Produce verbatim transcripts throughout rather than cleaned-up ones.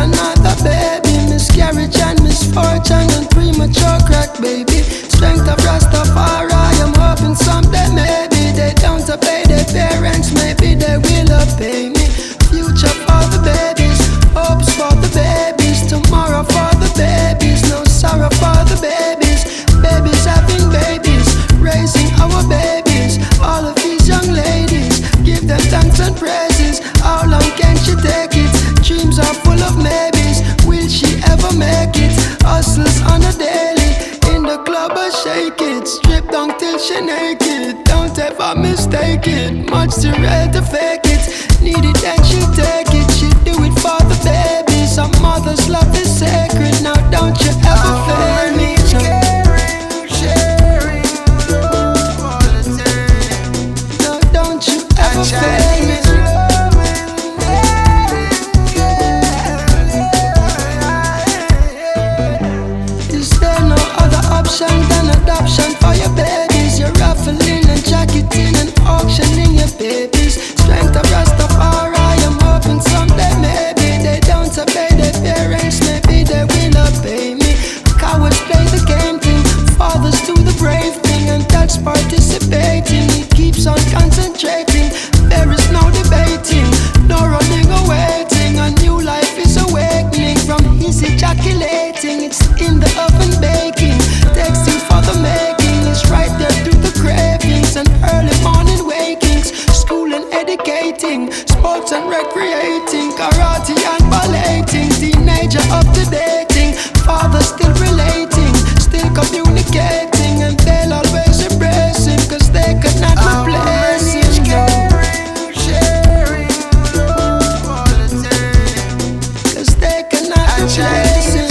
another baby. Miscarriage and misfortune and premature crack, baby. Strength of Rastafari, I'm hoping someday maybe they don't obey their parents, maybe they will obey me. Future for the babies, hopes for the babies, tomorrow for the babies, no sorrow for the babies. Babies having babies, raising our babies. All of these young ladies, give them thanks and praises. How long can she take it? Dreams are full of maybes, will she ever make it? Hustles on a daily, in the club I shake it. Strip down till she naked, don't ever mistake it. Much too rare to fake it, need it then she take it. She do it for the babies, her mother's love is sacred. Now don't you ever fail me. No, don't you ever fail me. Is there no other option than adoption for your babies? You're raffling and jacketing and auctioning your babies. Strength of Rastafari, I'm hoping someday maybe they don't obey their parents, maybe they will obey me. Cowards play the game thing, fathers do the brave thing, and that's participating. It keeps on concentrating, there is no debating, no running or waiting. A new life is awakening from his ejaculating. It's in the oven baking, texting for the making. It's right there through the cravings and early morning wakings. School and educating, sports and recreating, karate and balleting. Teenager up to dating, father still relating, still communicating, and they'll always embrace him, cause they could not replace him. Cause they cannot replace him.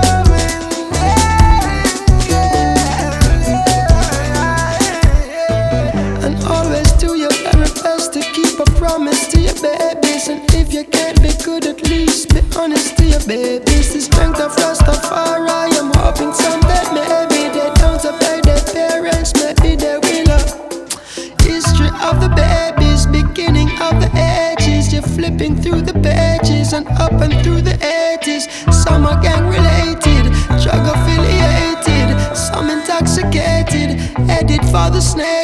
And always do your very best to keep a promise to your babies. And if you can't be good, at least be honest to your babies. The strength of Rastafari, I'm hoping someday maybe they don't obey their parents, maybe they will. uh, History of the babies, beginning of the ages. You're flipping through the pages and up and through the eighties. Some are gang related, drug affiliated, some intoxicated, headed for the snake.